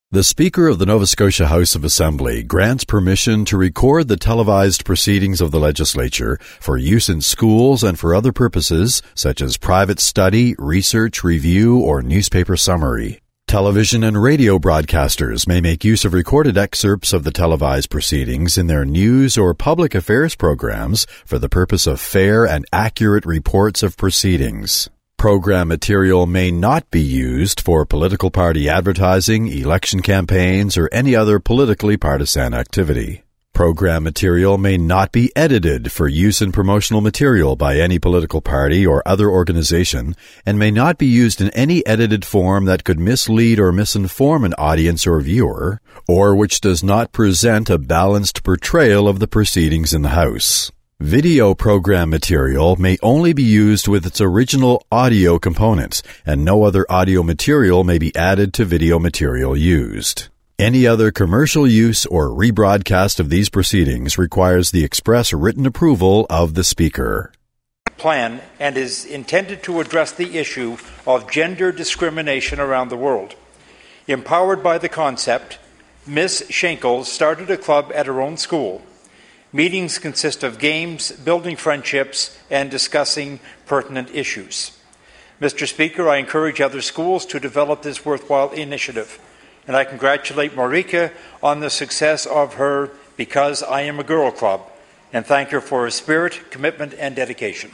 The Speaker of the Nova Scotia House of Assembly grants permission to record the televised proceedings of the legislature for use in schools and for other purposes such as private study, research, review, or newspaper summary. Television and radio broadcasters may make use of recorded excerpts of the televised proceedings in their news or public affairs programs for the purpose of fair and accurate reports of proceedings. Program material may not be used for political party advertising, election campaigns, or any other politically partisan activity. Program material may not be edited for use in promotional material by any political party or other organization, and may not be used in any edited form that could mislead or misinform an audience or viewer, or which does not present a balanced portrayal of the proceedings in the House. Video program material may only be used with its original audio components, and no other audio material may be added to video material used. Any other commercial use or rebroadcast of these proceedings requires the express written approval of the Speaker. Plan and is intended to address the issue of gender discrimination around the world. Empowered by the concept, Ms. Schenkel started a club at her own school. Meetings consist of games, building friendships, and discussing pertinent issues. Mr. Speaker, I encourage other schools to develop this worthwhile initiative, and I congratulate Marika on the success of her Because I Am a Girl Club, and thank her for her spirit, commitment, and dedication.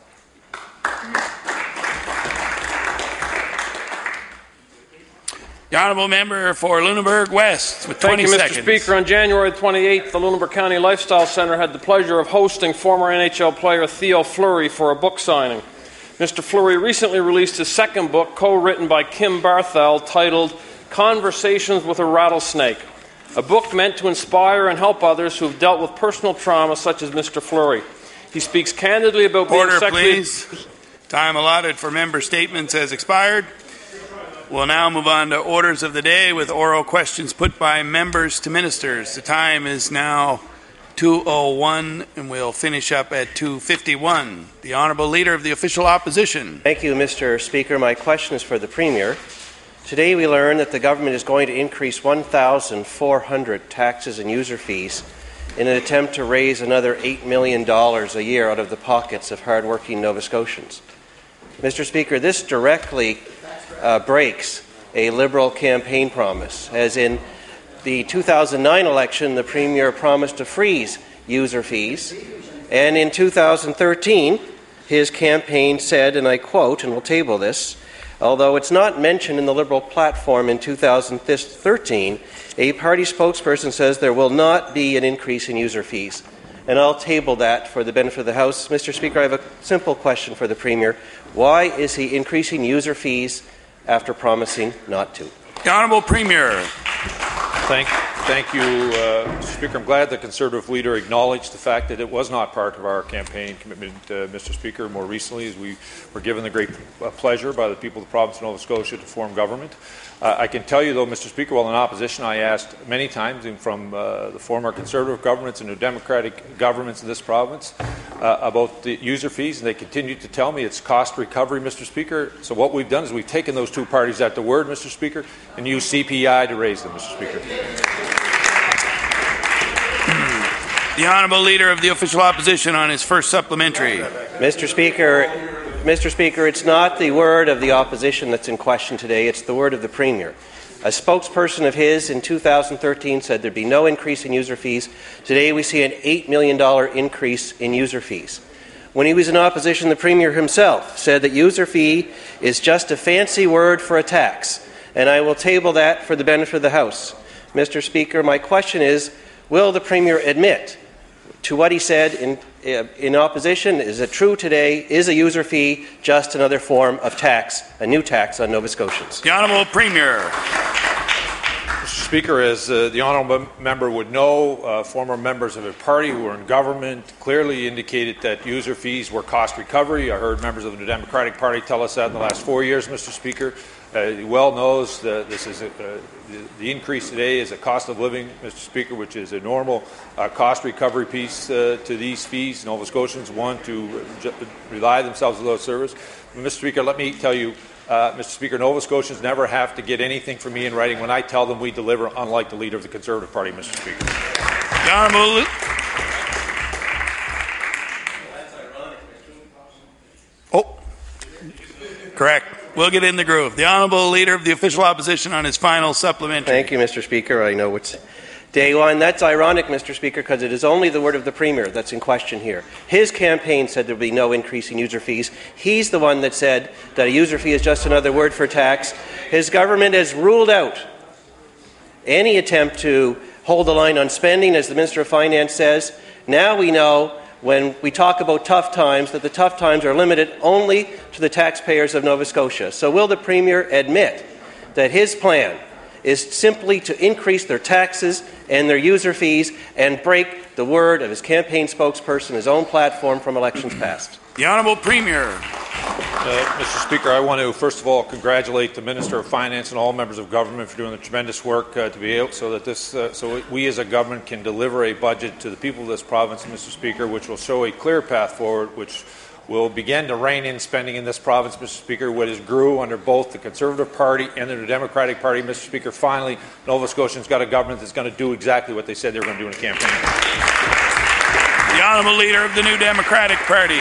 The Honourable Member for Lunenburg West with 20 seconds. Thank you, Mr. Speaker. On January 28th, the Lunenburg County Lifestyle Centre had the pleasure of hosting former NHL player Theo Fleury for a book signing. Mr. Fleury recently released his second book, co-written by Kim Barthel, titled Conversations with a Rattlesnake, a book meant to inspire and help others who have dealt with personal trauma such as Mr. Fleury. He speaks candidly about being sexually... Order, please. Time allotted for member statements has expired. We'll now move on to orders of the day with oral questions put by members to ministers. The time is now 2:01 and we'll finish up at 2:51. The Honourable Leader of the Official Opposition. Thank you, Mr. Speaker. My question is for the Premier. Today we learn that the government is going to increase 1,400 taxes and user fees in an attempt to raise another $8 million a year out of the pockets of hard-working Nova Scotians. Mr. Speaker, this directly breaks a Liberal campaign promise. As in the 2009 election, the Premier promised to freeze user fees, and in 2013, his campaign said, and I quote, and we'll table this, although it's not mentioned in the Liberal platform in 2013, a party spokesperson says there will not be an increase in user fees. And I'll table that for the benefit of the House. Mr. Speaker, I have a simple question for the Premier. Why is he increasing user fees after promising not to? The Honourable Premier. Thank you, Mr. Speaker. I'm glad the Conservative leader acknowledged the fact that it was not part of our campaign commitment, Mr. Speaker. More recently, as we were given the great pleasure by the people of the province of Nova Scotia to form government. I can tell you, though, Mr. Speaker, while in opposition, I asked many times, from the former Conservative governments and the Democratic governments in this province, about the user fees, and they continued to tell me it's cost recovery, Mr. Speaker. So what we've done is we've taken those two parties at the word, Mr. Speaker, and used CPI to raise them, Mr. Speaker. The Honourable Leader of the Official Opposition on his first supplementary. Mr. Speaker, it's not the word of the opposition that's in question today, it's the word of the Premier. A spokesperson of his in 2013 said there'd be no increase in user fees. Today we see an $8 million increase in user fees. When he was in opposition, the Premier himself said that user fee is just a fancy word for a tax, and I will table that for the benefit of the House. Mr. Speaker, my question is, will the Premier admit to what he said in opposition? Is it true today? Is a user fee just another form of tax, a new tax on Nova Scotians? The Honourable Premier. Mr. Speaker, as the Honourable Member would know, former members of a party who were in government clearly indicated that user fees were cost recovery. I heard members of the Democratic Party tell us that in the last 4 years, Mr. Speaker. He well knows that this is the increase today is a cost of living, Mr. Speaker, which is a normal cost recovery piece to these fees. Nova Scotians want to rely themselves on those services. Mr. Speaker, let me tell you, Mr. Speaker, Nova Scotians never have to get anything from me in writing when I tell them we deliver, unlike the Leader of the Conservative Party, Mr. Speaker. The Honourable... Oh, correct. We'll get in the groove. The Honourable Leader of the Official Opposition on his final supplementary. Thank you, Mr. Speaker. I know it's day one. That's ironic, Mr. Speaker, because it is only the word of the Premier that's in question here. His campaign said there would be no increase in user fees. He's the one that said that a user fee is just another word for tax. His government has ruled out any attempt to hold the line on spending, as the Minister of Finance says. Now we know, when we talk about tough times, that the tough times are limited only to the taxpayers of Nova Scotia. So will the Premier admit that his plan is simply to increase their taxes and their user fees and break the word of his campaign spokesperson, his own platform from elections past? The Honourable Premier. Mr. Speaker, I want to first of all congratulate the Minister of Finance and all members of government for doing the tremendous work to be able so that we as a government can deliver a budget to the people of this province, Mr. Speaker, which will show a clear path forward, which will begin to rein in spending in this province, Mr. Speaker, what has grew under both the Conservative Party and the Democratic Party. Mr. Speaker, finally, Nova Scotians got a government that's going to do exactly what they said they were going to do in a campaign. The Honourable Leader of the New Democratic Party.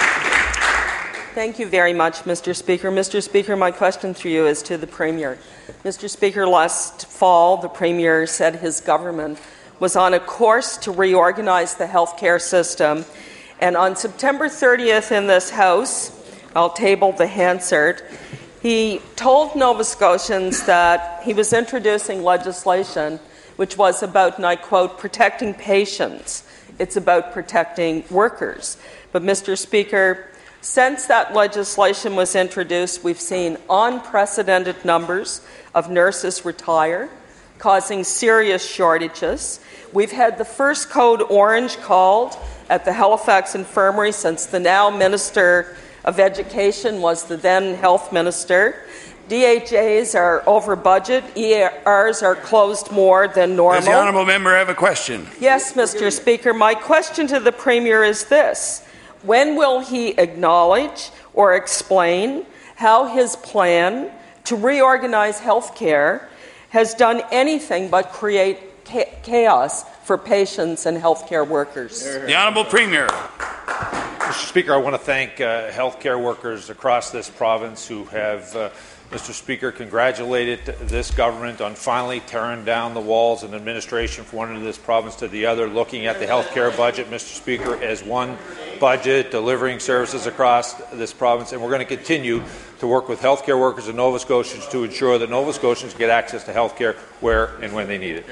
Thank you very much, Mr. Speaker. Mr. Speaker, my question to you is to the Premier. Mr. Speaker, last fall, the Premier said his government was on a course to reorganize the healthcare system. And on September 30th in this House, I'll table the Hansard, he told Nova Scotians that he was introducing legislation which was about, and I quote, protecting patients. It's about protecting workers. But, Mr. Speaker, since that legislation was introduced, we've seen unprecedented numbers of nurses retire, causing serious shortages. We've had the first code orange called at the Halifax Infirmary since the now Minister of Education was the then Health Minister. DHAs are over budget. ERs are closed more than normal. Does the Honourable Member have a question? Yes, Mr. Speaker. My question to the Premier is this. When will he acknowledge or explain how his plan to reorganize health care has done anything but create chaos for patients and healthcare workers? The Honourable Premier. Mr. Speaker, I want to thank healthcare workers across this province who have, Mr. Speaker, congratulated this government on finally tearing down the walls and administration from one end of this province to the other, looking at the healthcare budget, Mr. Speaker, as one budget, delivering services across this province. And we're going to continue to work with healthcare workers and Nova Scotians to ensure that Nova Scotians get access to healthcare where and when they need it.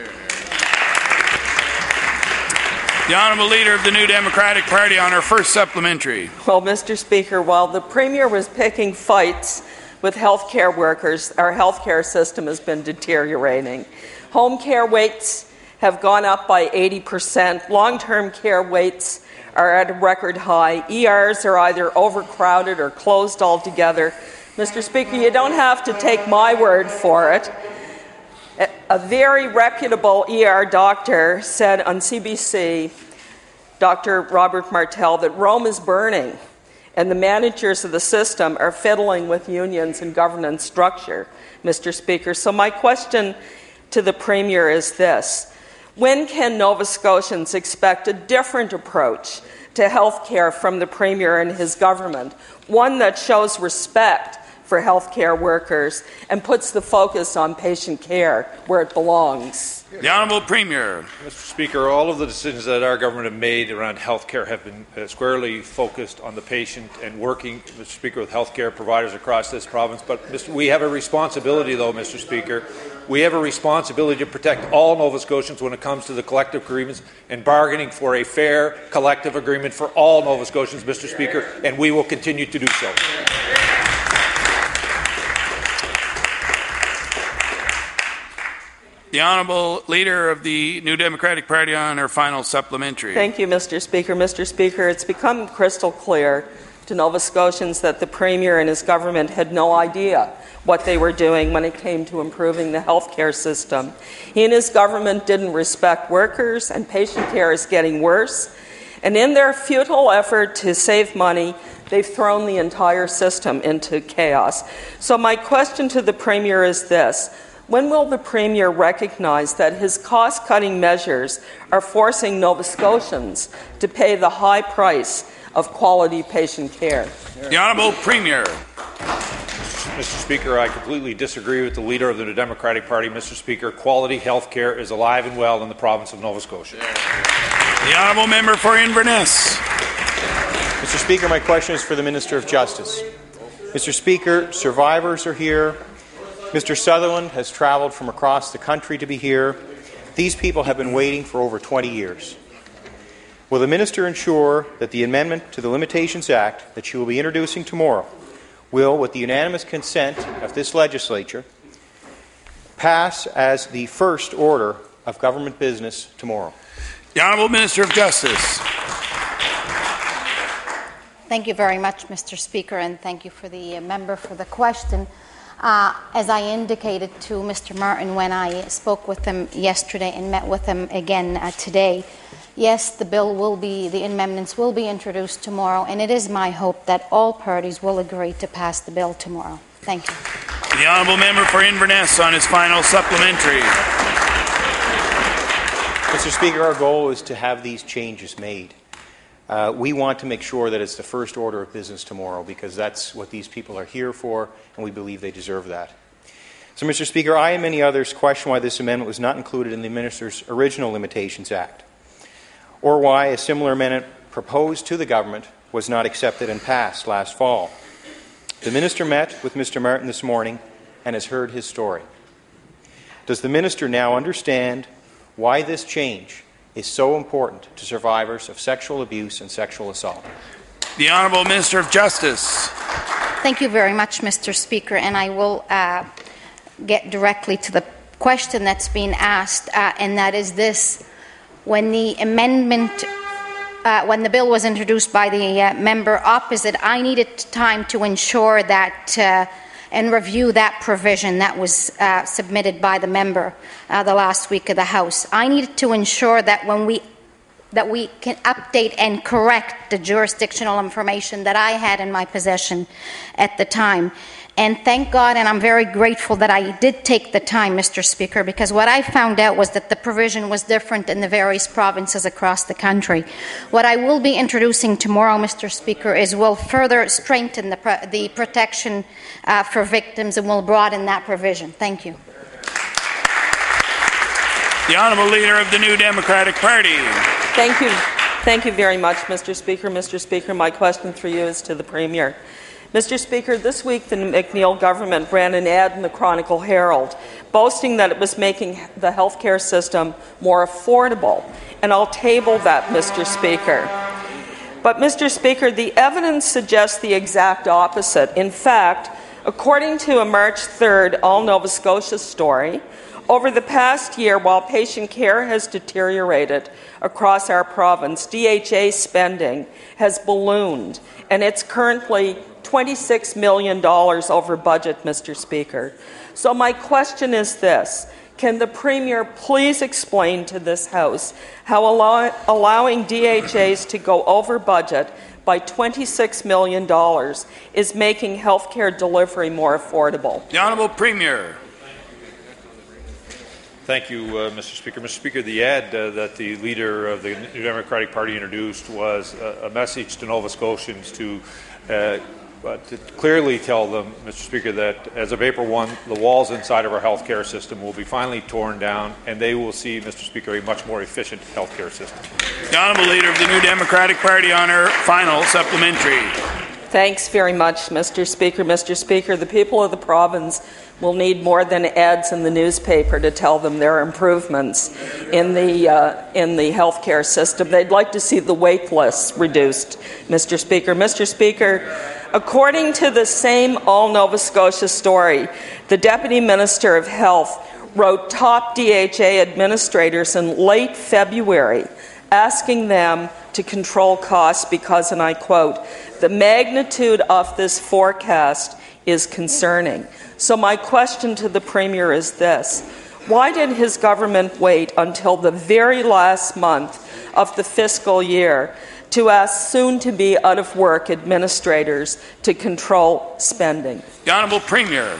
The Honourable Leader of the New Democratic Party on her first supplementary. Well, Mr. Speaker, while the Premier was picking fights with healthcare workers, our healthcare system has been deteriorating. Home care waits have gone up by 80%. Long-term care waits are at a record high. ERs are either overcrowded or closed altogether. Mr. Speaker, you don't have to take my word for it. A very reputable ER doctor said on CBC, Dr. Robert Martel, that Rome is burning and the managers of the system are fiddling with unions and governance structure, Mr. Speaker. So my question to the Premier is this. When can Nova Scotians expect a different approach to health care from the Premier and his government, one that shows respect for healthcare workers and puts the focus on patient care where it belongs? The Honourable Premier. Mr. Speaker, all of the decisions that our government have made around healthcare have been squarely focused on the patient and working, Mr. Speaker, with healthcare providers across this province. But we have a responsibility, though, Mr. Speaker. We have a responsibility to protect all Nova Scotians when it comes to the collective agreements and bargaining for a fair collective agreement for all Nova Scotians, Mr. Speaker, and we will continue to do so. The Honourable Leader of the New Democratic Party on her final supplementary. Thank you, Mr. Speaker. Mr. Speaker, it's become crystal clear to Nova Scotians that the Premier and his government had no idea what they were doing when it came to improving the healthcare system. He and his government didn't respect workers, and patient care is getting worse. And in their futile effort to save money, they've thrown the entire system into chaos. So my question to the Premier is this. When will the Premier recognize that his cost-cutting measures are forcing Nova Scotians to pay the high price of quality patient care? The Honourable Premier. Mr. Speaker, I completely disagree with the Leader of the New Democratic Party. Mr. Speaker, quality health care is alive and well in the province of Nova Scotia. The Honourable Member for Inverness. Mr. Speaker, my question is for the Minister of Justice. Mr. Speaker, survivors are here. Mr. Sutherland has travelled from across the country to be here. These people have been waiting for over 20 years. Will the Minister ensure that the amendment to the Limitations Act that she will be introducing tomorrow will, with the unanimous consent of this legislature, pass as the first order of government business tomorrow? The Honourable Minister of Justice. Thank you very much, Mr. Speaker, and thank you for the member for the question. As I indicated to Mr. Martin when I spoke with him yesterday and met with him again today, yes, the amendments will be introduced tomorrow, and it is my hope that all parties will agree to pass the bill tomorrow. Thank you. The Honourable Member for Inverness on his final supplementary. Mr. Speaker, our goal is to have these changes made. We want to make sure that it's the first order of business tomorrow because that's what these people are here for, and we believe they deserve that. So, Mr. Speaker, I and many others question why this amendment was not included in the Minister's original Limitations Act, or why a similar amendment proposed to the government was not accepted and passed last fall. The Minister met with Mr. Martin this morning and has heard his story. Does the Minister now understand why this change is so important to survivors of sexual abuse and sexual assault? The Honourable Minister of Justice. Thank you very much, Mr. Speaker, and I will get directly to the question that's been asked, and that is this. When the amendment, when the bill was introduced by the member opposite, I needed time to ensure that and review that provision that was submitted by the member the last week of the House. I needed to ensure that we can update and correct the jurisdictional information that I had in my possession at the time. And thank God, and I'm very grateful that I did take the time, Mr. Speaker, because what I found out was that the provision was different in the various provinces across the country. What I will be introducing tomorrow, Mr. Speaker, will further strengthen the protection for victims and will broaden that provision. Thank you. The Honourable Leader of the New Democratic Party. Thank you. Thank you very much, Mr. Speaker. Mr. Speaker, my question for you is to the Premier. Mr. Speaker, this week the McNeil government ran an ad in the Chronicle Herald boasting that it was making the healthcare system more affordable. And I'll table that, Mr. Speaker. But, Mr. Speaker, the evidence suggests the exact opposite. In fact, according to a March 3rd All Nova Scotia story, over the past year, while patient care has deteriorated across our province, DHA spending has ballooned, and it's currently $26 million over budget, Mr. Speaker. So my question is this. Can the Premier please explain to this House how allowing DHAs to go over budget by $26 million is making healthcare delivery more affordable? The Honourable Premier. Thank you, Mr. Speaker. Mr. Speaker, the ad that the Leader of the New Democratic Party introduced was a message to Nova Scotians to clearly tell them, Mr. Speaker, that as of April 1, the walls inside of our healthcare system will be finally torn down, and they will see, Mr. Speaker, a much more efficient healthcare system. The Honourable Leader of the New Democratic Party on her final supplementary. Thanks very much, Mr. Speaker. Mr. Speaker, the people of the province will need more than ads in the newspaper to tell them there are improvements in the healthcare system. They'd like to see the wait lists reduced, Mr. Speaker. Mr. Speaker, according to the same All Nova Scotia story, the Deputy Minister of Health wrote top DHA administrators in late February asking them to control costs because, and I quote, "The magnitude of this forecast is concerning." So my question to the Premier is this. Why did his government wait until the very last month of the fiscal year to ask soon-to-be out-of-work administrators to control spending? The Honourable Premier.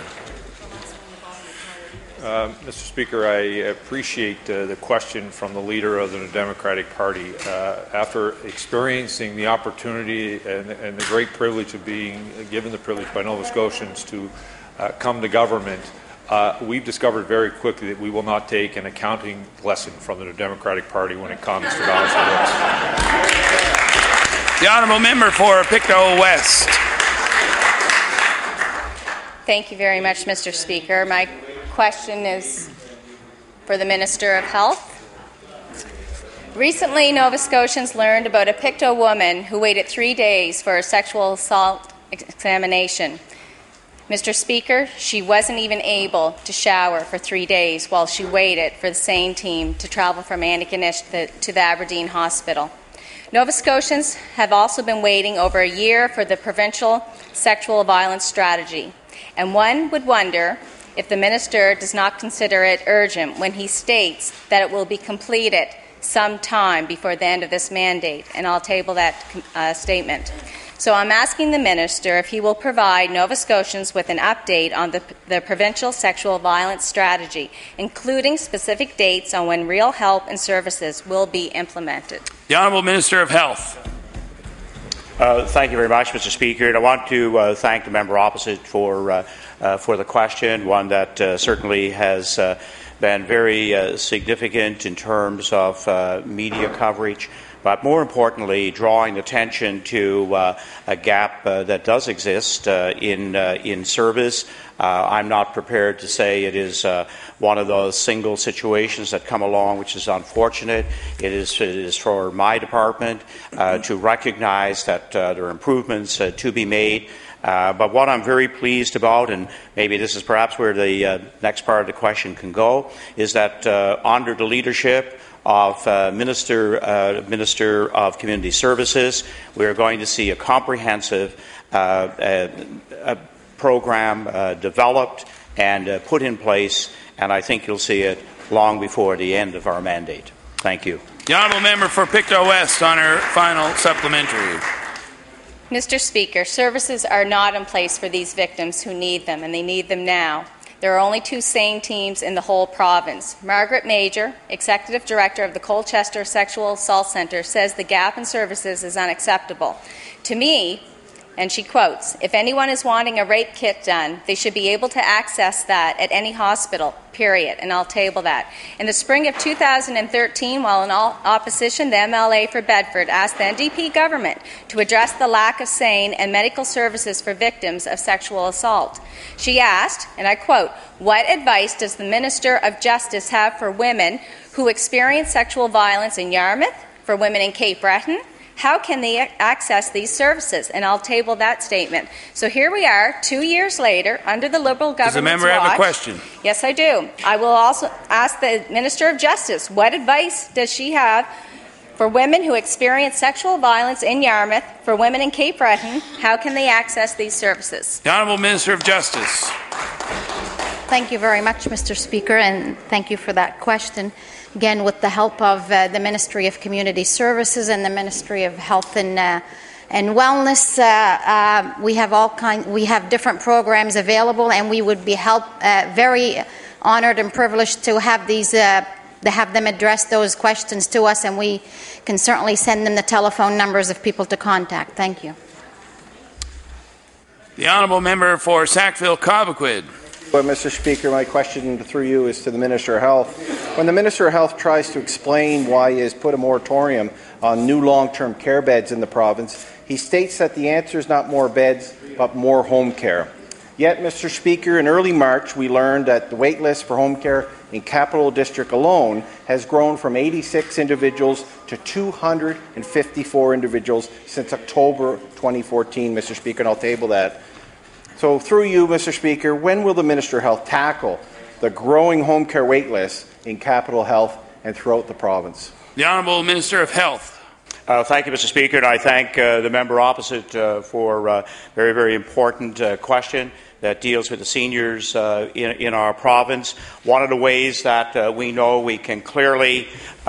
Mr. Speaker, I appreciate the question from the Leader of the Democratic Party. After experiencing the opportunity and the great privilege of being given the privilege by Nova Scotians to come to government, we've discovered very quickly that we will not take an accounting lesson from the Democratic Party when it comes to balance the books. The Honourable Member for Pictou West. Thank you very much, Mr. Speaker. My question is for the Minister of Health. Recently, Nova Scotians learned about a Pictou woman who waited 3 days for a sexual assault examination. Mr. Speaker, she wasn't even able to shower for 3 days while she waited for the SANE team to travel from Antigonish to the Aberdeen Hospital. Nova Scotians have also been waiting over a year for the provincial sexual violence strategy, and one would wonder if the minister does not consider it urgent when he states that it will be completed sometime before the end of this mandate, and I'll table that statement. So I'm asking the minister if he will provide Nova Scotians with an update on the provincial sexual violence strategy, including specific dates on when real help and services will be implemented. The Honourable Minister of Health. Thank you very much, Mr. Speaker. And I want to thank the member opposite for the question, one that certainly has been very significant in terms of media coverage, but more importantly, drawing attention to a gap that does exist in service. I'm not prepared to say it is one of those single situations that come along, which is unfortunate. It is for my department to recognize that there are improvements to be made. But what I'm very pleased about, and maybe this is perhaps where the next part of the question can go, is that under the leadership of Minister of Community Services, we are going to see a comprehensive program developed and put in place, and I think you'll see it long before the end of our mandate. Thank you. The Honourable Member for Pictou West on her final supplementary. Mr. Speaker, services are not in place for these victims who need them, and they need them now. There are only 2 SANE teams in the whole province. Margaret Major, Executive Director of the Colchester Sexual Assault Centre, says the gap in services is unacceptable. To me, and she quotes, "If anyone is wanting a rape kit done, they should be able to access that at any hospital, period," and I'll table that. In the spring of 2013, while in opposition, the MLA for Bedford asked the NDP government to address the lack of SANE and medical services for victims of sexual assault. She asked, and I quote, "What advice does the Minister of Justice have for women who experience sexual violence in Yarmouth, for women in Cape Breton? How can they access these services?" And I'll table that statement. So here we are, 2 years later, under the Liberal government's watch. Does the member have a question? Yes, I do. I will also ask the Minister of Justice, what advice does she have for women who experience sexual violence in Yarmouth, for women in Cape Breton? How can they access these services? The Honourable Minister of Justice. Thank you very much, Mr. Speaker, and thank you for that question. Again, with the help of the Ministry of Community Services and the Ministry of Health and Wellness, we have different programs available, and we would be very honoured and privileged to have them address those questions to us, and we can certainly send them the telephone numbers of people to contact. Thank you. The Honourable Member for Sackville-Cobequid. Well, Mr. Speaker, my question through you is to the Minister of Health. When the Minister of Health tries to explain why he has put a moratorium on new long-term care beds in the province, he states that the answer is not more beds, but more home care. Yet, Mr. Speaker, in early March, we learned that the wait list for home care in Capital District alone has grown from 86 individuals to 254 individuals since October 2014, Mr. Speaker, and I'll table that. So through you, Mr. Speaker, when will the Minister of Health tackle the growing home care wait lists in Capital Health and throughout the province? The Honourable Minister of Health. Thank you, Mr. Speaker, and I thank the member opposite for a very, very important question. that deals with the seniors in our province. One of the ways that we know we can clearly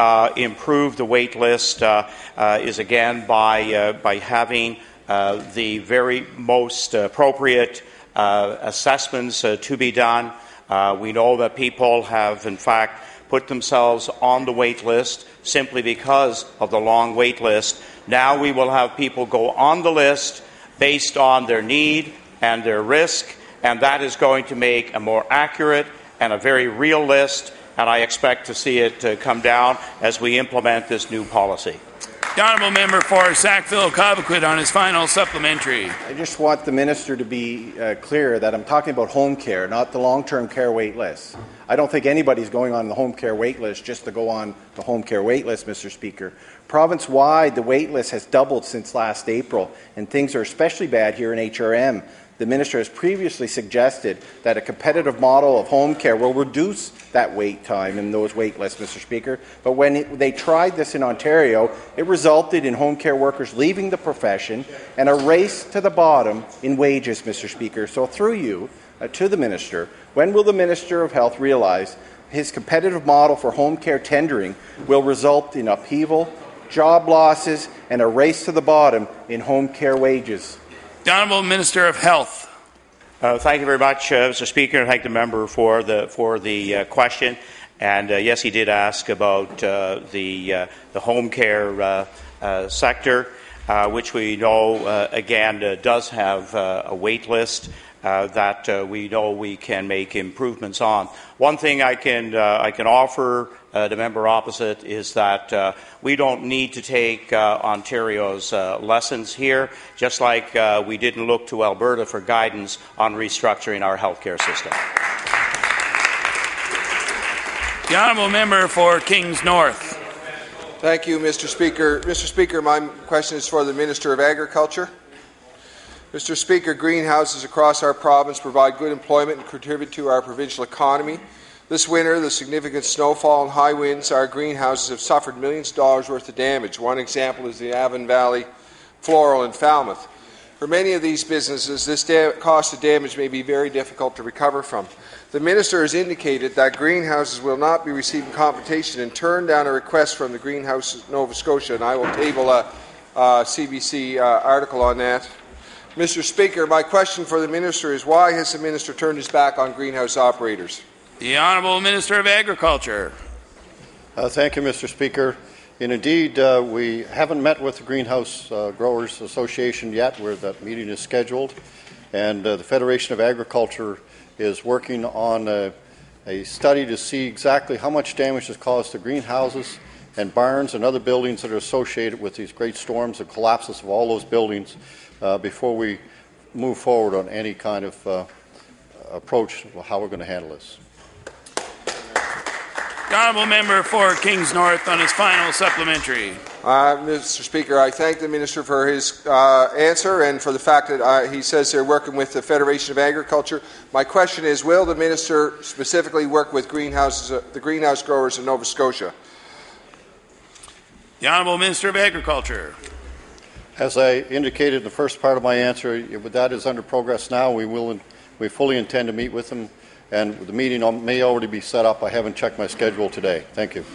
improve the wait list is again by having the very most appropriate assessments to be done. We know that people have, in fact, put themselves on the wait list simply because of the long wait list. Now we will have people go on the list based on their need and their risk, and that is going to make a more accurate and a very real list, and I expect to see it come down as we implement this new policy. The honourable member for Sackville-Cobequid on his final supplementary. I just want the minister to be clear that I'm talking about home care, not the long-term care wait list. I don't think anybody's going on the home care wait list just to go on the home care wait list, Mr. Speaker. Province-wide, the wait list has doubled since last April, and things are especially bad here in HRM. The minister has previously suggested that a competitive model of home care will reduce that wait time in those wait lists, Mr. Speaker. But when they tried this in Ontario, it resulted in home care workers leaving the profession and a race to the bottom in wages, Mr. Speaker. So through you, to the minister, when will the Minister of Health realize his competitive model for home care tendering will result in upheaval, job losses, and a race to the bottom in home care wages? The Honourable Minister of Health. Thank you very much, Mr. Speaker, and thank the member for the question. And yes, he did ask about the home care sector, which we know again does have a wait list that we know we can make improvements on. One thing I can offer the member opposite is that we don't need to take Ontario's lessons here, just like we didn't look to Alberta for guidance on restructuring our healthcare system. The honourable member for Kings North. Thank you, Mr. Speaker. Mr. Speaker, my question is for the Minister of Agriculture. Mr. Speaker, greenhouses across our province provide good employment and contribute to our provincial economy. This winter, the significant snowfall and high winds, our greenhouses have suffered millions of dollars worth of damage. One example is the Avon Valley Floral in Falmouth. For many of these businesses, this cost of damage may be very difficult to recover from. The Minister has indicated that greenhouses will not be receiving compensation and turned down a request from the Greenhouse Nova Scotia, and I will table a CBC article on that. Mr. Speaker, my question for the Minister is why has the Minister turned his back on greenhouse operators? The Honourable Minister of Agriculture. Thank you, Mr. Speaker. And indeed, we haven't met with the Greenhouse Growers Association yet, where that meeting is scheduled. And the Federation of Agriculture is working on a study to see exactly how much damage is caused to greenhouses and barns and other buildings that are associated with these great storms and collapses of all those buildings before we move forward on any kind of approach to how we're going to handle this. The honourable member for Kings North on his final supplementary. Mr. Speaker, I thank the Minister for his answer and for the fact that he says they're working with the Federation of Agriculture. My question is, will the Minister specifically work with the greenhouse growers in Nova Scotia? The Honourable Minister of Agriculture. As I indicated in the first part of my answer, that is under progress now. We fully intend to meet with them, and the meeting may already be set up. I haven't checked my schedule today. Thank you.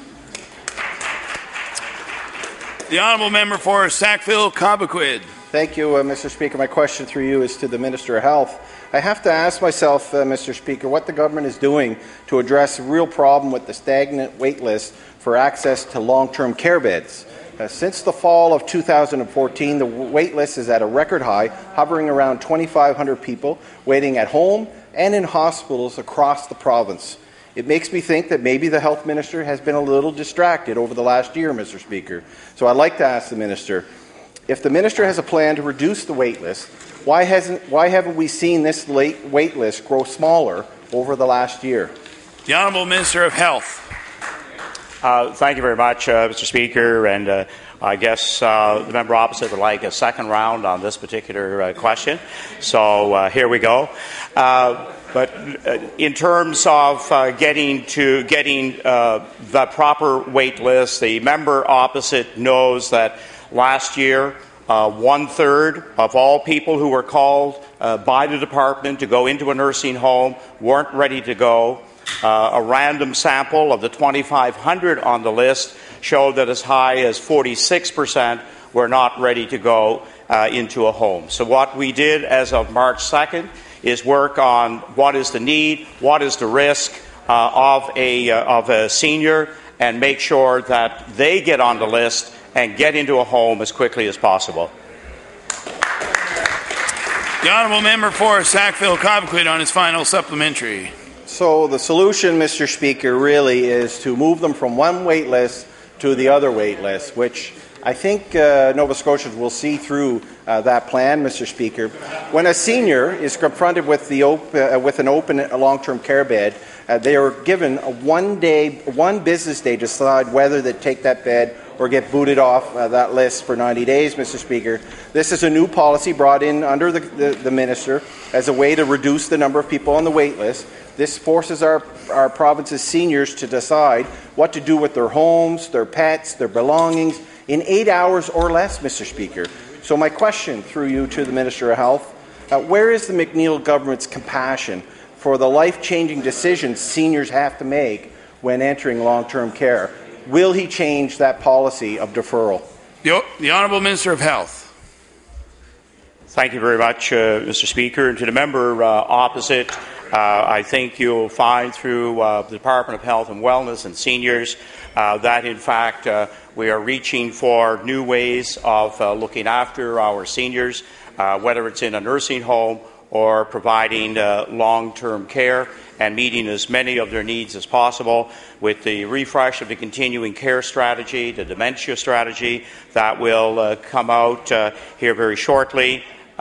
The honourable member for Sackville-Cobequid. Thank you, Mr. Speaker. My question through you is to the Minister of Health. I have to ask myself, Mr. Speaker, what the government is doing to address the real problem with the stagnant wait list for access to long-term care beds. Since the fall of 2014, the wait list is at a record high, hovering around 2,500 people waiting at home and in hospitals across the province. It makes me think that maybe the Health Minister has been a little distracted over the last year, Mr. Speaker. So I'd like to ask the Minister, if the Minister has a plan to reduce the wait list, why haven't we seen this wait list grow smaller over the last year? The Honourable Minister of Health. Thank you very much, Mr. Speaker, and I guess the member opposite would like a second round on this particular question. So here we go. But in terms of getting the proper wait list, the member opposite knows that last year 1/3 of all people who were called by the department to go into a nursing home weren't ready to go. A random sample of the 2,500 on the list showed that as high as 46% were not ready to go into a home. So what we did as of March 2nd is work on what is the need, what is the risk of a senior, and make sure that they get on the list and get into a home as quickly as possible. The honourable member for Sackville-Cobequid on his final supplementary. So the solution, Mr. Speaker, really is to move them from one wait list to the other wait list, which I think Nova Scotians will see through that plan, Mr. Speaker. When a senior is confronted with an open long-term care bed, they are given one business day to decide whether they take that bed or get booted off that list for 90 days, Mr. Speaker. This is a new policy brought in under the minister as a way to reduce the number of people on the wait list. This forces our province's seniors to decide what to do with their homes, their pets, their belongings in 8 hours or less, Mr. Speaker. So my question through you to the Minister of Health, where is the McNeil government's compassion for the life-changing decisions seniors have to make when entering long-term care? Will he change that policy of deferral? The Honourable Minister of Health. Thank you very much, Mr. Speaker. And to the member opposite, I think you'll find through the Department of Health and Wellness and Seniors that, in fact, we are reaching for new ways of looking after our seniors, whether it's in a nursing home or providing long-term care and meeting as many of their needs as possible. With the refresh of the continuing care strategy, the dementia strategy that will come out here very shortly,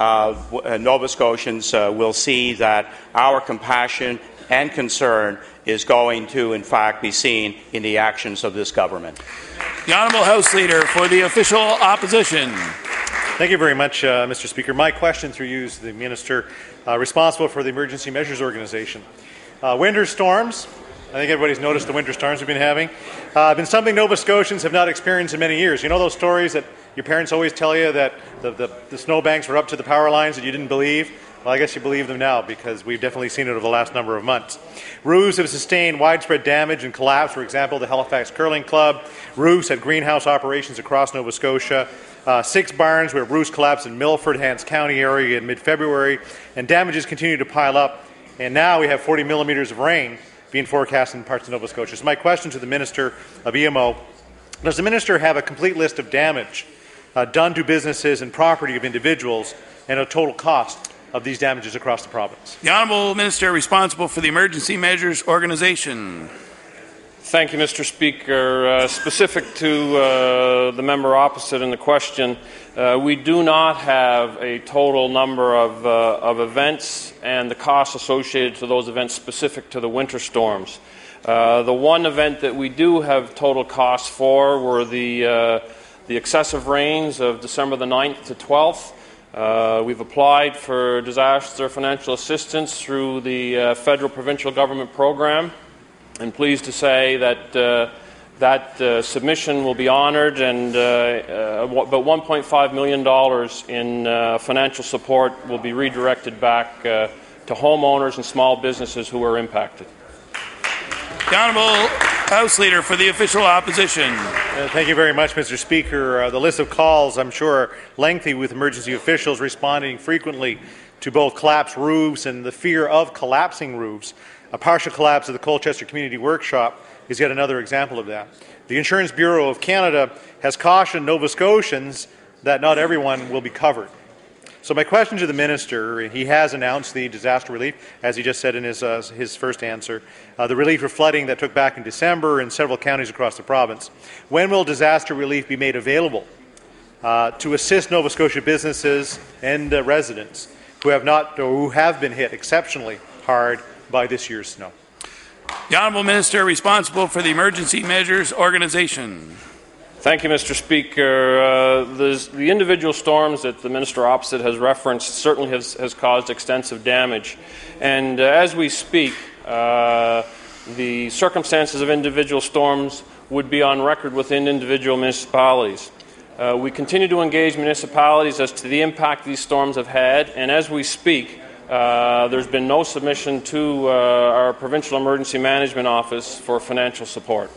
Nova Scotians will see that our compassion and concern is going to, in fact, be seen in the actions of this government. The Honourable House Leader for the Official Opposition. Thank you very much, Mr. Speaker. My question through you is the Minister responsible for the Emergency Measures Organization. Winter storms, I think everybody's noticed the winter storms we've been having, been something Nova Scotians have not experienced in many years. You know those stories that your parents always tell you that the snowbanks were up to the power lines that you didn't believe? Well, I guess you believe them now because we've definitely seen it over the last number of months. Roofs have sustained widespread damage and collapse. For example, the Halifax Curling Club. Roofs at greenhouse operations across Nova Scotia. 6 barns where roofs collapsed in Milford, Hants County area in mid-February. And damages continue to pile up. And now we have 40 millimetres of rain being forecast in parts of Nova Scotia. So my question to the Minister of EMO, does the Minister have a complete list of damage done to businesses and property of individuals and a total cost of these damages across the province? The Honourable Minister responsible for the Emergency Measures Organization. Thank you, Mr. Speaker. Specific to the member opposite in the question, we do not have a total number of events and the costs associated to those events specific to the winter storms. The one event that we do have total costs for were the excessive rains of December the 9th to 12th. We've applied for disaster financial assistance through the federal provincial government program. I'm pleased to say that that submission will be honoured, and about $1.5 million in financial support will be redirected back to homeowners and small businesses who are impacted. The Honourable House Leader for the Official Opposition. Thank you very much, Mr. Speaker. The list of calls, I'm sure, are lengthy, with emergency officials responding frequently to both collapsed roofs and the fear of collapsing roofs. A partial collapse of the Colchester Community Workshop is yet another example of that. The Insurance Bureau of Canada has cautioned Nova Scotians that not everyone will be covered. So my question to the Minister, he has announced the disaster relief, as he just said in his first answer, the relief for flooding that took back in December in several counties across the province. When will disaster relief be made available to assist Nova Scotia businesses and residents who have been hit exceptionally hard by this year's snow? The Honourable Minister responsible for the Emergency Measures Organization. Thank you, Mr. Speaker. The individual storms that the Minister opposite has referenced certainly has caused extensive damage. And as we speak, the circumstances of individual storms would be on record within individual municipalities. We continue to engage municipalities as to the impact these storms have had, and as we speak, there's been no submission to our Provincial Emergency Management Office for financial support.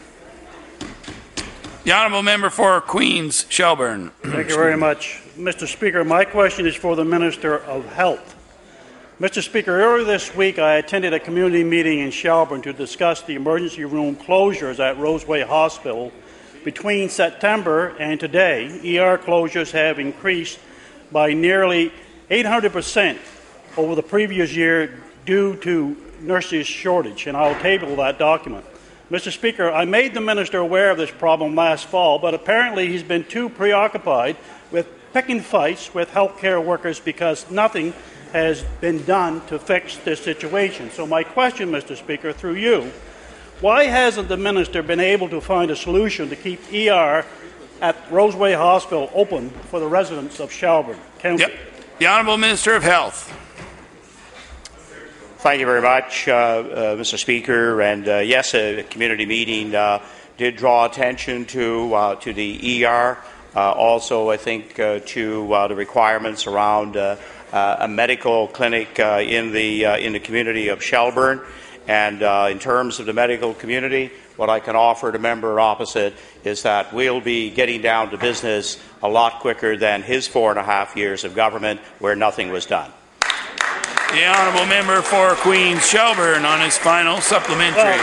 The Honourable Member for Queens, Shelburne. Thank you very much. Mr. Speaker, my question is for the Minister of Health. Mr. Speaker, earlier this week I attended a community meeting in Shelburne to discuss the emergency room closures at Roseway Hospital. Between September and today, ER closures have increased by nearly 800% over the previous year due to nurses shortage, and I'll table that document. Mr. Speaker, I made the Minister aware of this problem last fall, but apparently he's been too preoccupied with picking fights with healthcare workers because nothing has been done to fix this situation. So my question, Mr. Speaker, through you, why hasn't the Minister been able to find a solution to keep ER at Roseway Hospital open for the residents of Shelburne County? The Honourable Minister of Health. Thank you very much, Mr. Speaker. And yes, a community meeting did draw attention to the ER. Also, I think to the requirements around a medical clinic in the community of Shelburne. And in terms of the medical community, what I can offer to member opposite is that we'll be getting down to business a lot quicker than his 4.5 years of government where nothing was done. The Honourable Member for Queens, Shelburne, on his final supplementary.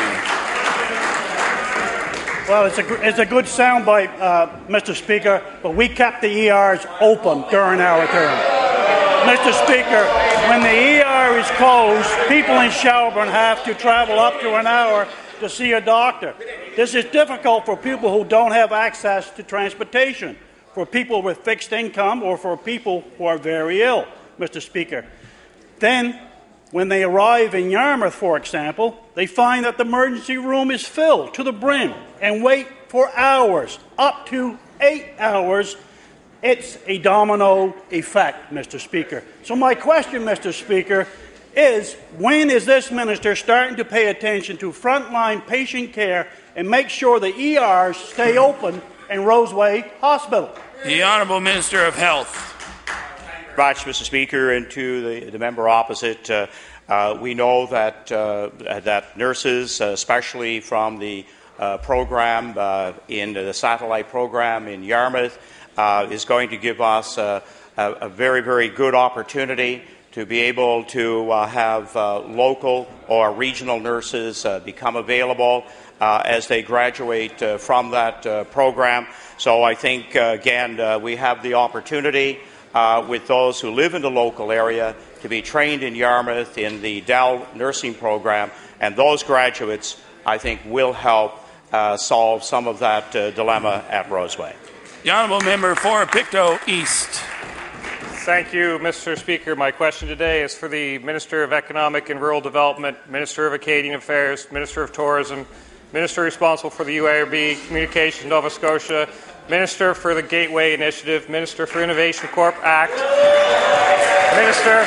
Well, it's a good soundbite, Mr. Speaker, but we kept the ERs open during our term. Mr. Speaker, when the ER is closed, people in Shelburne have to travel up to an hour to see a doctor. This is difficult for people who don't have access to transportation, for people with fixed income, or for people who are very ill, Mr. Speaker. Then, when they arrive in Yarmouth, for example, they find that the emergency room is filled to the brim and wait for hours, up to 8 hours. It's a domino effect, Mr. Speaker. So my question, Mr. Speaker, is when is this minister starting to pay attention to frontline patient care and make sure the ERs stay open in Roseway Hospital? The Honourable Minister of Health. Much, Mr. Speaker, and to the member opposite, we know that that nurses, especially from the program in the satellite program in Yarmouth, is going to give us a very, very good opportunity to be able to have local or regional nurses become available as they graduate from that program. So I think, again, we have the opportunity with those who live in the local area to be trained in Yarmouth in the Dell nursing program, and those graduates, I think, will help solve some of that dilemma at Roseway. The Honourable Member for Pictou East. Thank you, Mr. Speaker. My question today is for the Minister of Economic and Rural Development, Minister of Acadian Affairs, Minister of Tourism, Minister responsible for the UARB, Communications Nova Scotia, Minister for the Gateway Initiative, Minister for Innovation Corp Act, Minister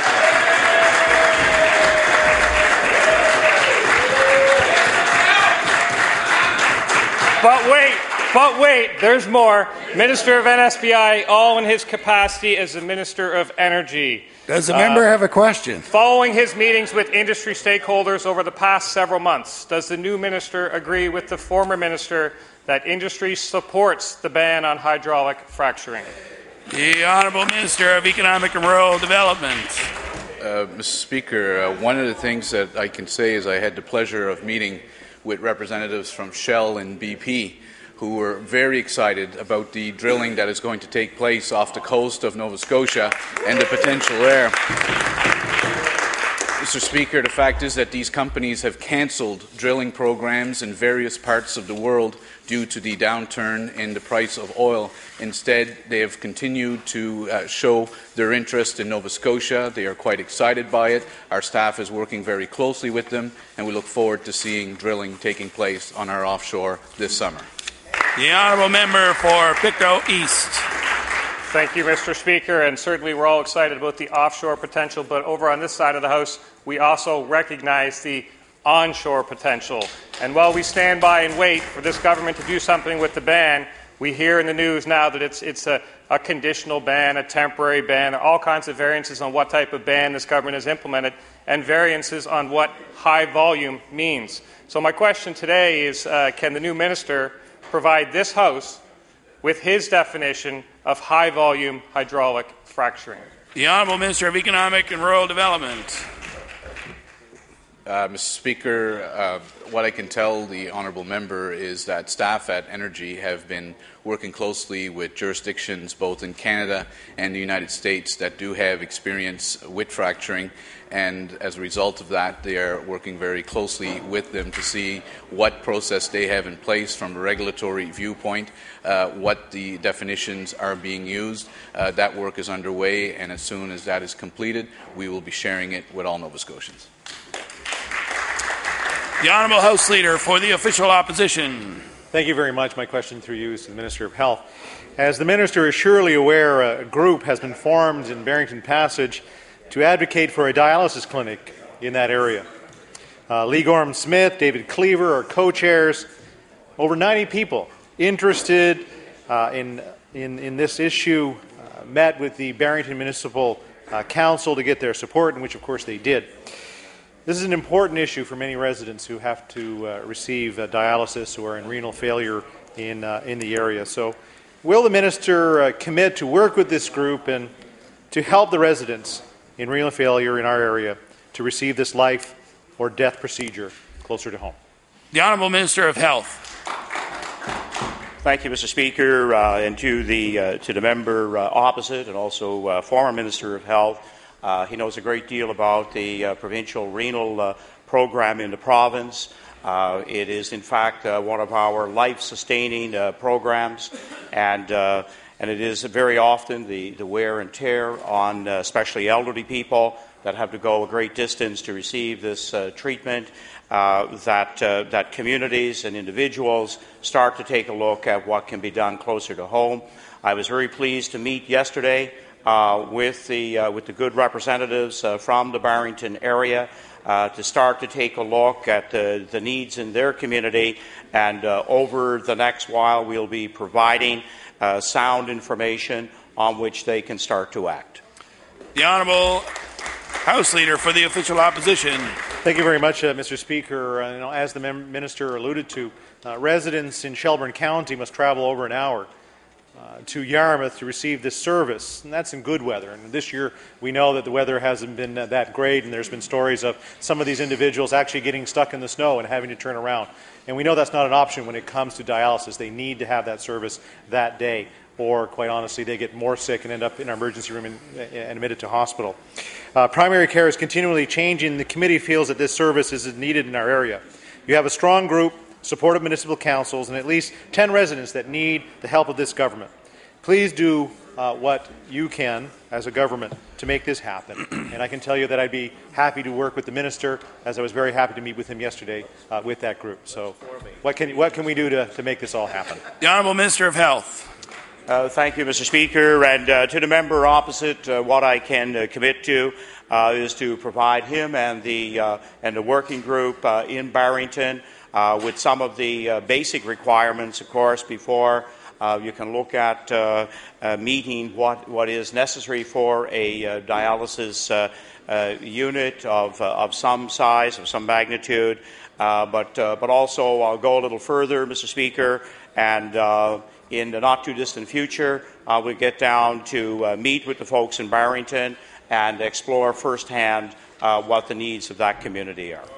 But wait, there's more. Minister of NSBI, all in his capacity as the Minister of Energy. Does the member have a question? Following his meetings with industry stakeholders over the past several months, does the new minister agree with the former minister that industry supports the ban on hydraulic fracturing? The Honourable Minister of Economic and Rural Development. Mr. Speaker, one of the things that I can say is I had the pleasure of meeting with representatives from Shell and BP who were very excited about the drilling that is going to take place off the coast of Nova Scotia and the potential there. Mr. Speaker, the fact is that these companies have cancelled drilling programs in various parts of the world due to the downturn in the price of oil. Instead, they have continued to show their interest in Nova Scotia. They are quite excited by it. Our staff is working very closely with them, and we look forward to seeing drilling taking place on our offshore this summer. The Honourable Member for Pictou East. Thank you, Mr. Speaker, and certainly we're all excited about the offshore potential, but over on this side of the House, we also recognize the onshore potential. And while we stand by and wait for this government to do something with the ban, We hear in the news now that it's a conditional ban, a temporary ban, all kinds of variances on what type of ban this government has implemented, and variances on what high volume means. So my question today is, can the new minister provide this House with his definition of high volume hydraulic fracturing? The Honourable Minister of Economic and Rural Development. Mr. Speaker, what I can tell the honourable member is that staff at Energy have been working closely with jurisdictions both in Canada and the United States that do have experience with fracturing, and as a result of that they are working very closely with them to see what process they have in place from a regulatory viewpoint, what the definitions are being used. That work is underway, and as soon as that is completed we will be sharing it with all Nova Scotians. The Honourable House Leader for the Official Opposition. Thank you very much. My question through you is to the Minister of Health. As the Minister is surely aware, a group has been formed in Barrington Passage to advocate for a dialysis clinic in that area. Lee Gorham-Smith, David Cleaver are co-chairs. Over 90 people interested in this issue met with the Barrington Municipal Council to get their support, in which of course they did. This is an important issue for many residents who have to receive dialysis who are in renal failure in the area. So will the Minister commit to work with this group and to help the residents in renal failure in our area to receive this life or death procedure closer to home? The Honourable Minister of Health. Thank you, Mr. Speaker, and to the member opposite and also former Minister of Health. He knows a great deal about the provincial renal program in the province. It is, in fact, one of our life-sustaining programs, and it is very often the wear and tear on especially elderly people that have to go a great distance to receive this treatment that communities and individuals start to take a look at what can be done closer to home. I was very pleased to meet yesterday with the good representatives from the Barrington area to start to take a look at the needs in their community, and over the next while we'll be providing sound information on which they can start to act. The Honourable House Leader for the Official Opposition. Thank you very much, Mr. Speaker. As the Minister alluded to, residents in Shelburne County must travel over an hour to Yarmouth to receive this service, and that's in good weather. And this year we know that the weather hasn't been that great, and there's been stories of some of these individuals actually getting stuck in the snow and having to turn around. And we know that's not an option when it comes to dialysis. They need to have that service that day, or quite honestly they get more sick and end up in our emergency room and admitted to hospital. Primary care is continually changing. The committee feels that this service is needed in our area. You have a strong group, supportive municipal councils, and at least 10 residents that need the help of this government. Please do what you can as a government to make this happen. And I can tell you that I'd be happy to work with the Minister, as I was very happy to meet with him yesterday with that group. So what can we do to make this all happen? The Honourable Minister of Health. Thank you, Mr. Speaker. And to the member opposite, what I can commit to is to provide him and the working group in Barrington with some of the basic requirements, of course, before you can look at meeting what is necessary for a dialysis unit of some size, of some magnitude. But also I'll go a little further, Mr. Speaker, and in the not-too-distant future, we'll get down to meet with the folks in Barrington and explore firsthand what the needs of that community are.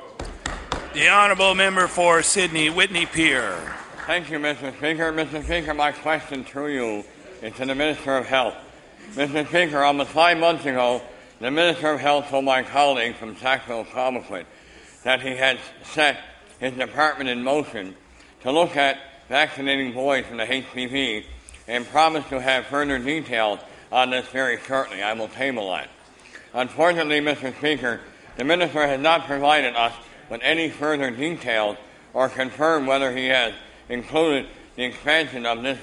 The Honourable Member for Sydney, Whitney Peer. Thank you, Mr. Speaker. Mr. Speaker, my question to you is to the Minister of Health. Mr. Speaker, almost 5 months ago, the Minister of Health told my colleague from Sackville-Cobequid that he had set his department in motion to look at vaccinating boys from the HPV and promised to have further details on this very shortly. I will table that. Unfortunately, Mr. Speaker, the Minister has not provided us with any further details or confirmed whether he has included the expansion of this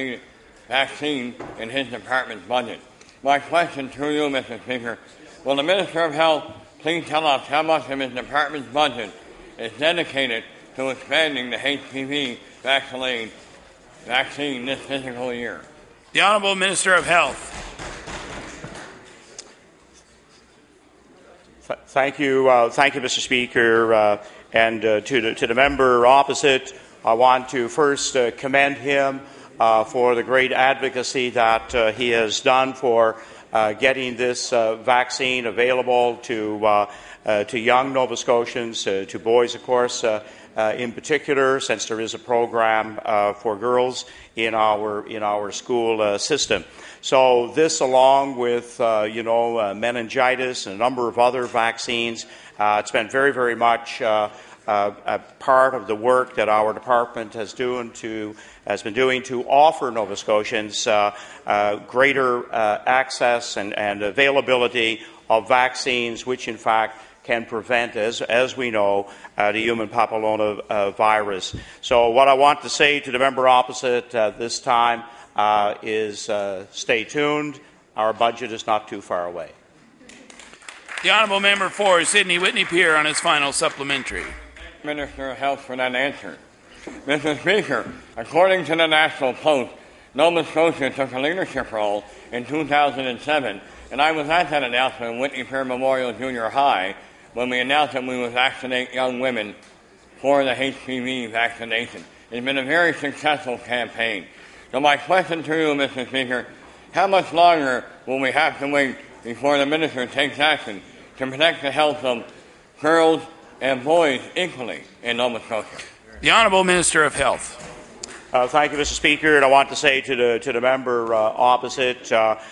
vaccine in his department's budget. My question to you, Mr. Speaker, will the Minister of Health please tell us how much of his department's budget is dedicated to expanding the HPV vaccine vaccine this fiscal year? The Honourable Minister of Health. Thank you, Mr. Speaker, and to the member opposite. I want to first commend him for the great advocacy that he has done for getting this vaccine available to young Nova Scotians, to boys, of course, in particular, since there is a program for girls in our school system. So this, along with meningitis and a number of other vaccines, it's been very, very much a part of the work that our department has been doing to offer Nova Scotians greater access and availability of vaccines, which in fact can prevent, as we know, the human papilloma virus. So what I want to say to the member opposite this time is stay tuned. Our budget is not too far away. The Honourable Member for Sydney Whitney Pier on his final supplementary. Minister of Health for that answer. Mr. Speaker, according to the National Post, Nova Scotia took a leadership role in 2007, and I was at that announcement in Whitney Pier Memorial Junior High when we announced that we would vaccinate young women for the HPV vaccination. It's been a very successful campaign. So my question to you, Mr. Speaker, how much longer will we have to wait before the Minister takes action to protect the health of girls and boys equally in Nova Scotia? The Honourable Minister of Health. Thank you, Mr. Speaker, and I want to say to the member opposite,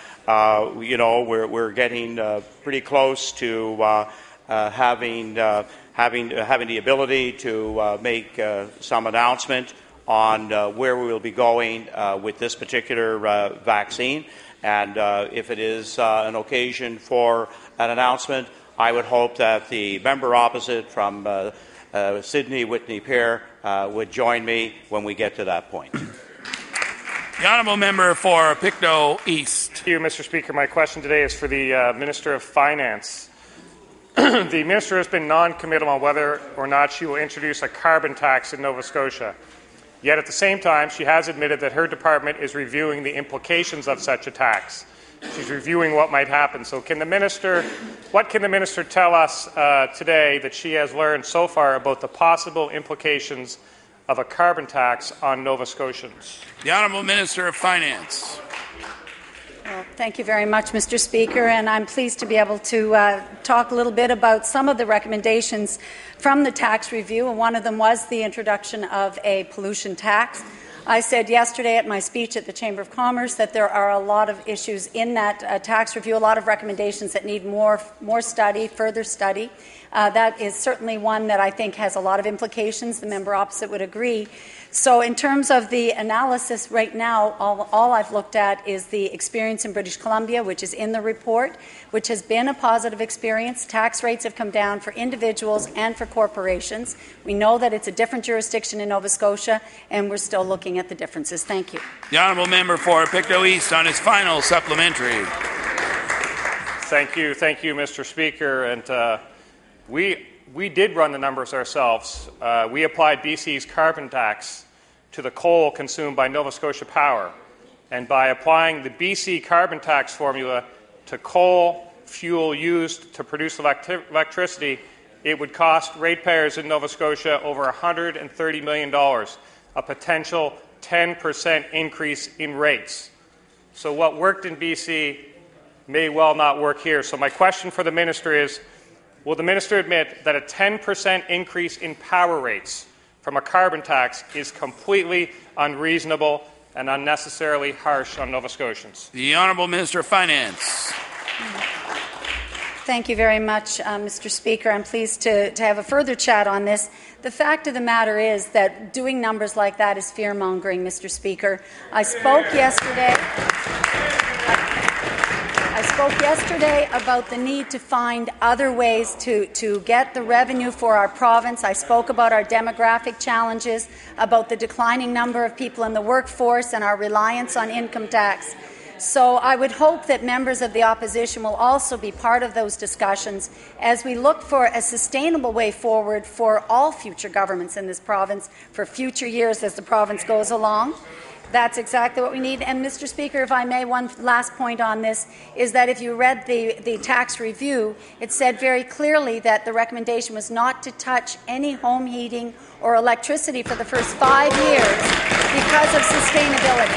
we're getting pretty close to having the ability to make some announcement on where we will be going with this particular vaccine. And if it is an occasion for an announcement, I would hope that the member opposite from Sydney Whitney Pier would join me when we get to that point. The Honourable Member for Pictou East. Thank you, Mr. Speaker. My question today is for the Minister of Finance. The Minister has been non-committal on whether or not she will introduce a carbon tax in Nova Scotia. Yet at the same time, she has admitted that her department is reviewing the implications of such a tax. She's reviewing what might happen. So what can the Minister tell us today that she has learned so far about the possible implications of a carbon tax on Nova Scotians? The Honourable Minister of Finance. Well, thank you very much, Mr. Speaker, and I'm pleased to be able to talk a little bit about some of the recommendations from the tax review, and one of them was the introduction of a pollution tax. I said yesterday at my speech at the Chamber of Commerce that there are a lot of issues in that tax review, a lot of recommendations that need more study, further study. That is certainly one that I think has a lot of implications. The member opposite would agree. So in terms of the analysis right now, all I've looked at is the experience in British Columbia, which is in the report, which has been a positive experience. Tax rates have come down for individuals and for corporations. We know that it's a different jurisdiction in Nova Scotia, and we're still looking at the differences. Thank you. The Honourable Member for Pictou East on his final supplementary. Thank you, Mr. Speaker. And we did run the numbers ourselves. We applied BC's carbon tax to the coal consumed by Nova Scotia Power. And by applying the BC carbon tax formula to coal fuel used to produce electricity, it would cost ratepayers in Nova Scotia over $130 million, a potential 10% increase in rates. So what worked in BC may well not work here. So my question for the Minister is, will the Minister admit that a 10% increase in power rates from a carbon tax is completely unreasonable and unnecessarily harsh on Nova Scotians? The Honourable Minister of Finance. Thank you very much, Mr. Speaker. I'm pleased to have a further chat on this. The fact of the matter is that doing numbers like that is fear-mongering, Mr. Speaker. I spoke yesterday about the need to find other ways to get the revenue for our province. I spoke about our demographic challenges, about the declining number of people in the workforce and our reliance on income tax. So I would hope that members of the opposition will also be part of those discussions as we look for a sustainable way forward for all future governments in this province for future years as the province goes along. That's exactly what we need. And, Mr. Speaker, if I may, one last point on this is that if you read the tax review, it said very clearly that the recommendation was not to touch any home heating or electricity for the first 5 years because of sustainability.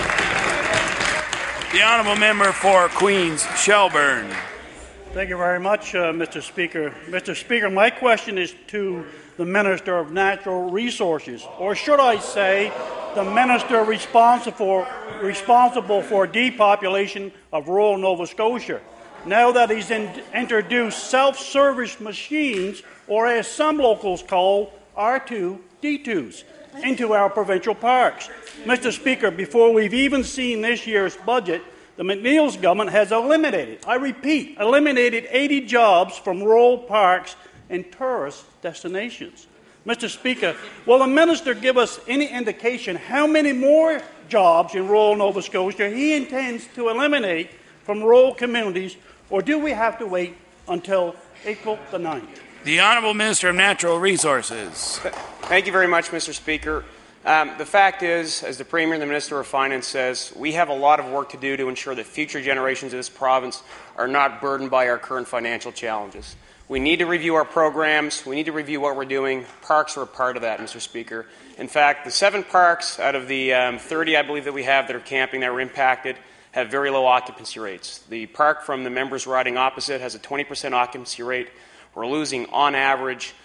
The honourable member for Queens Shelburne. Thank you very much, Mr. Speaker. Mr. Speaker, my question is to the Minister of Natural Resources, or should I say the Minister responsible for depopulation of rural Nova Scotia, now that he's introduced self-service machines, or as some locals call R2-D2s, into our provincial parks. Mr. Speaker, before we've even seen this year's budget, the McNeil's government has eliminated, I repeat, eliminated 80 jobs from rural parks and tourist destinations. Mr. Speaker, will the minister give us any indication how many more jobs in rural Nova Scotia he intends to eliminate from rural communities, or do we have to wait until April the 9th? The Honourable Minister of Natural Resources. Thank you very much, Mr. Speaker. The fact is, as the Premier and the Minister of Finance says, we have a lot of work to do to ensure that future generations of this province are not burdened by our current financial challenges. We need to review our programs. We need to review what we're doing. Parks are a part of that, Mr. Speaker. In fact, the 7 parks out of the 30, I believe, that we have that are camping that are impacted have very low occupancy rates. The park from the members riding opposite has a 20% occupancy rate. We're losing, on average,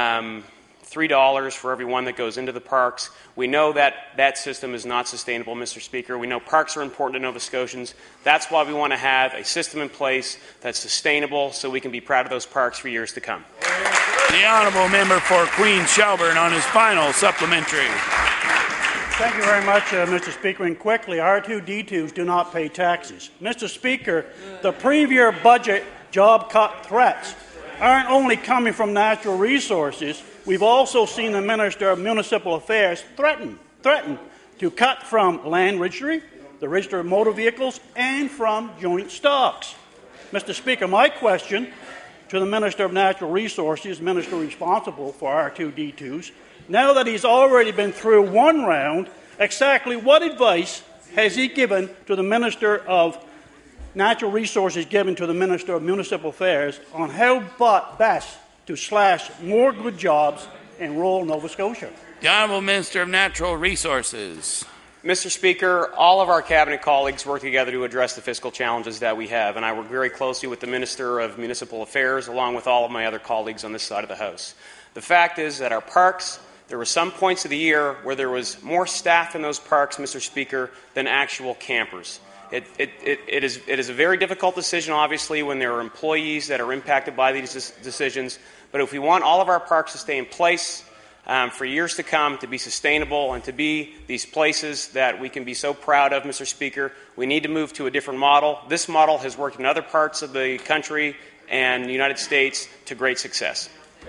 $3 for every one that goes into the parks. We know that that system is not sustainable, Mr. Speaker. We know parks are important to Nova Scotians. That's why we want to have a system in place that's sustainable so we can be proud of those parks for years to come. The honourable member for Queens Shelburne on his final supplementary. Thank you very much, Mr. Speaker. And quickly, R2-D2s do not pay taxes. Mr. Speaker, the Premier budget job cut threats aren't only coming from natural resources. We've also seen the Minister of Municipal Affairs threaten to cut from land registry, the register of motor vehicles, and from joint stocks. Mr. Speaker, my question to the Minister of Natural Resources, Minister responsible for R2-D2s, now that he's already been through one round, exactly what advice has he given to the Minister of Natural Resources, given to the Minister of Municipal Affairs, on how best to slash more good jobs in rural Nova Scotia? The Honourable Minister of Natural Resources. Mr. Speaker, all of our Cabinet colleagues work together to address the fiscal challenges that we have, and I work very closely with the Minister of Municipal Affairs along with all of my other colleagues on this side of the House. The fact is that our parks, there were some points of the year where there was more staff in those parks, Mr. Speaker, than actual campers. It is a very difficult decision, obviously, when there are employees that are impacted by these decisions. But if we want all of our parks to stay in place for years to come, to be sustainable and to be these places that we can be so proud of, Mr. Speaker, we need to move to a different model. This model has worked in other parts of the country and the United States to great success.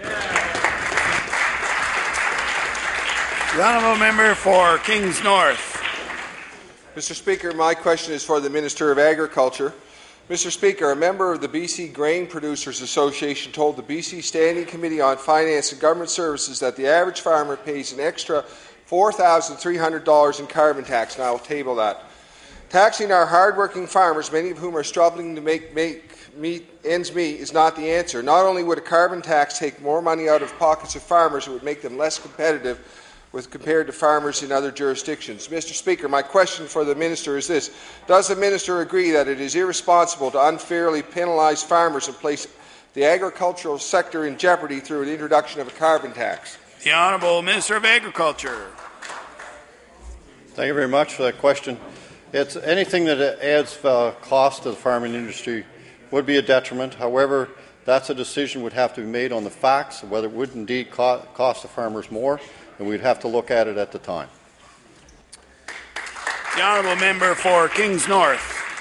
The honourable member for Kings North. Mr. Speaker, my question is for the Minister of Agriculture. Mr. Speaker, a member of the BC Grain Producers Association told the BC Standing Committee on Finance and Government Services that the average farmer pays an extra $4,300 in carbon tax, and I will table that. Taxing our hard-working farmers, many of whom are struggling to make ends meet, is not the answer. Not only would a carbon tax take more money out of pockets of farmers, it would make them less competitive compared to farmers in other jurisdictions. Mr. Speaker, my question for the Minister is this. Does the Minister agree that it is irresponsible to unfairly penalise farmers and place the agricultural sector in jeopardy through the introduction of a carbon tax? The Honourable Minister of Agriculture. Thank you very much for that question. It's anything that adds cost to the farming industry would be a detriment. However, that's a decision would have to be made on the facts of whether it would indeed cost the farmers more, and we'd have to look at it at the time. The honourable member for Kings North.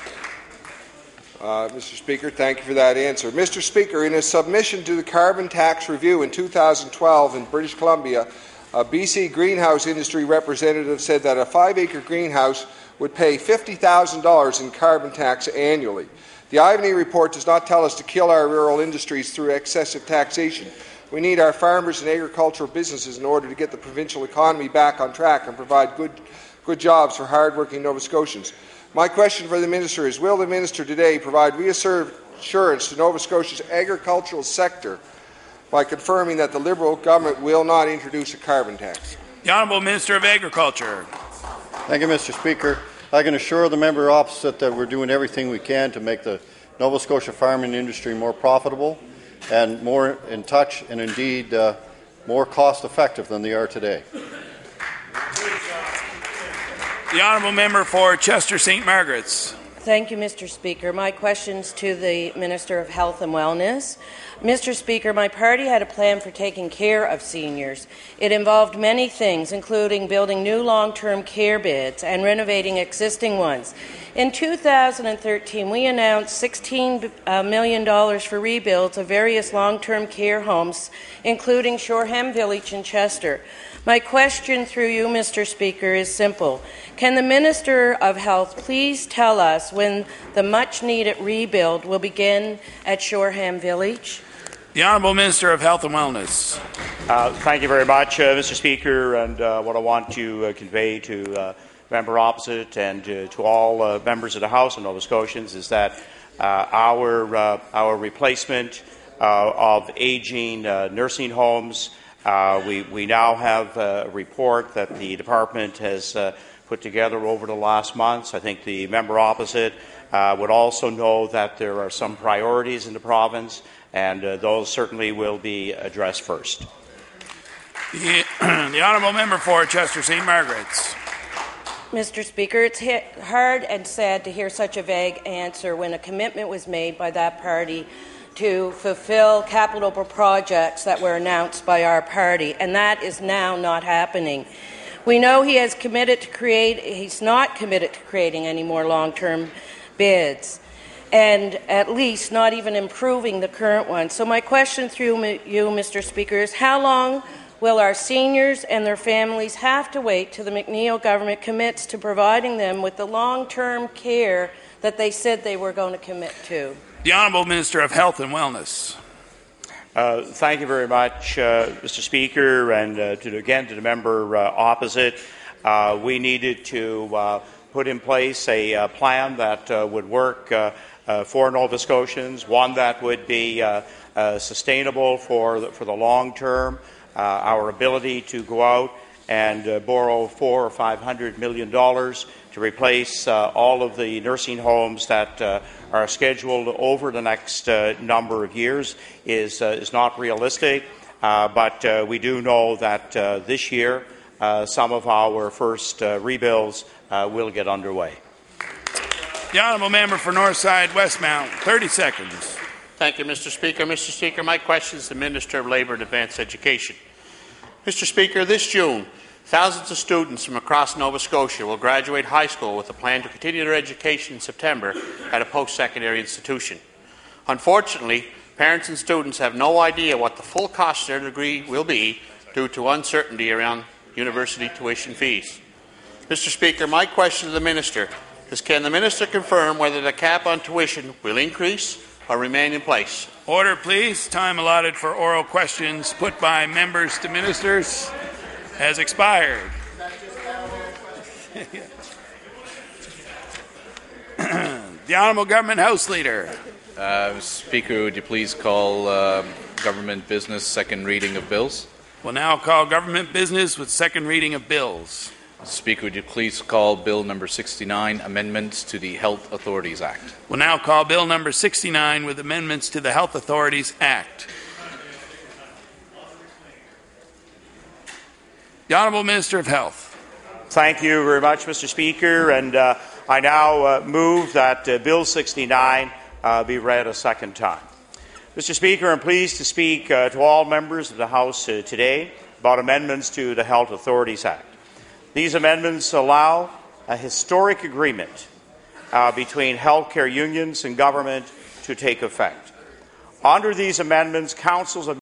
Mr. Speaker, thank you for that answer. Mr. Speaker, in a submission to the Carbon Tax Review in 2012 in British Columbia, a BC greenhouse industry representative said that a 5-acre greenhouse would pay $50,000 in carbon tax annually. The Ivany report does not tell us to kill our rural industries through excessive taxation. We need our farmers and agricultural businesses in order to get the provincial economy back on track and provide good jobs for hard-working Nova Scotians. My question for the Minister is, will the Minister today provide reassurance to Nova Scotia's agricultural sector by confirming that the Liberal government will not introduce a carbon tax? The Honourable Minister of Agriculture. Thank you, Mr. Speaker. I can assure the member opposite that we're doing everything we can to make the Nova Scotia farming industry more profitable and more in touch and indeed more cost-effective than they are today. The Honourable Member for Chester St. Margaret's. Thank you, Mr. Speaker. My question's to the Minister of Health and Wellness. Mr. Speaker, my party had a plan for taking care of seniors. It involved many things, including building new long-term care beds and renovating existing ones. In 2013, we announced $16 million for rebuilds of various long-term care homes, including Shoreham Village in Chester. My question through you, Mr. Speaker, is simple. Can the Minister of Health please tell us when the much-needed rebuild will begin at Shoreham Village? The Honourable Minister of Health and Wellness. Thank you very much, Mr. Speaker, and what I want to convey to member opposite and to all members of the House of Nova Scotians is that our replacement of aging nursing homes, we now have a report that the department has put together over the last months. I think the member opposite would also know that there are some priorities in the province, and those certainly will be addressed first. The Honourable Member for Chester St. Margaret's. Mr. Speaker, it's hard and sad to hear such a vague answer when a commitment was made by that party to fulfill capital projects that were announced by our party, and that is now not happening. We know he has committed to he's not committed to creating any more long-term bids, and at least not even improving the current one. So my question through you, Mr. Speaker, is how long will our seniors and their families have to wait till the McNeil government commits to providing them with the long-term care that they said they were going to commit to? The Honourable Minister of Health and Wellness. Thank you very much, Mr. Speaker, and to the member opposite. We needed to put in place a plan that would work for Nova Scotians, one that would be sustainable for the long term. Our ability to go out and borrow $400 or $500 million to replace all of the nursing homes that are scheduled over the next number of years is not realistic. But we do know that this year some of our first rebuilds will get underway. The Honourable Member for Northside Westmount, 30 seconds. Thank you, Mr. Speaker. Mr. Speaker, my question is to the Minister of Labour and Advanced Education. Mr. Speaker, this June, thousands of students from across Nova Scotia will graduate high school with a plan to continue their education in September at a post-secondary institution. Unfortunately, parents and students have no idea what the full cost of their degree will be due to uncertainty around university tuition fees. Mr. Speaker, my question to the Minister is, can the Minister confirm whether the cap on tuition will increase or remain in place? Order, please. Time allotted for oral questions put by members to ministers has expired. The Honourable Government House Leader. Speaker, would you please call government business second reading of bills? We'll now call government business with second reading of bills. Speaker, would you please call Bill number 69, Amendments to the Health Authorities Act? We'll now call Bill number 69 with amendments to the Health Authorities Act. The Honourable Minister of Health. Thank you very much, Mr. Speaker, and I now move that Bill 69 be read a second time. Mr. Speaker, I'm pleased to speak to all members of the House today about amendments to the Health Authorities Act. These amendments allow a historic agreement between healthcare unions and government to take effect. Under these amendments, councils